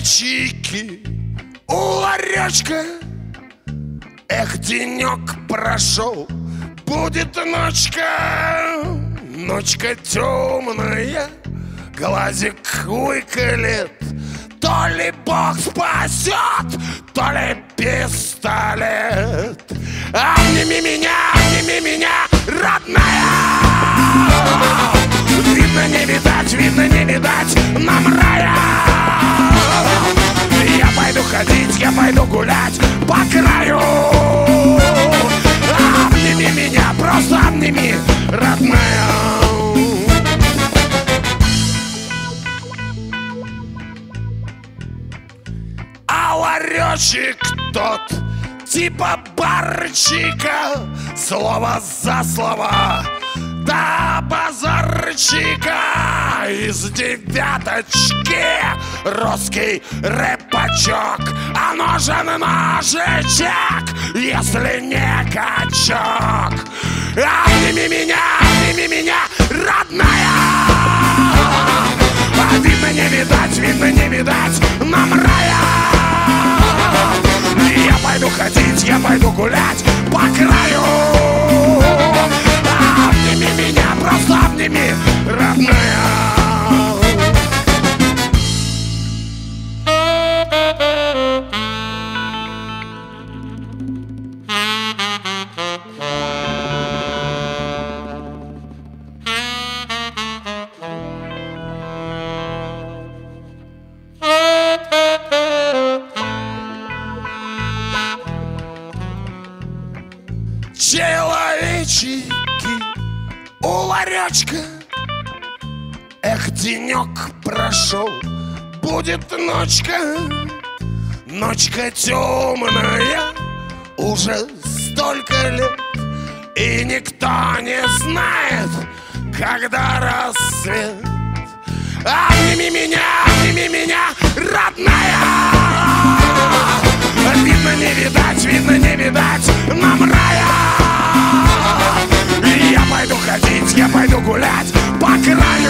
чайки у ларечка. Эх, денек прошел, будет ночка, ночка темная, глазик выколет. То ли Бог спасет, то ли пистолет. Обними меня, родная. Видно не видать нам рая. Я пойду ходить, я пойду гулять по краю. Обними меня, просто обними, родная. А ларечек тот, типа барчика, слово за слово, да базарчика. Из девяточки русский рэпачок, а нужен ножичек, если не качок. Обними меня, родная. Видно не видать нам рая. Я пойду ходить, я пойду гулять по краю. Обними меня, просто обними, родная. Человечики у ларечка. Эх, денек прошел, будет ночка, ночка темная, уже столько лет, и никто не знает, когда рассвет. Обними меня, родная. Видно не видать нам рая. Я пойду ходить, я пойду гулять по краю.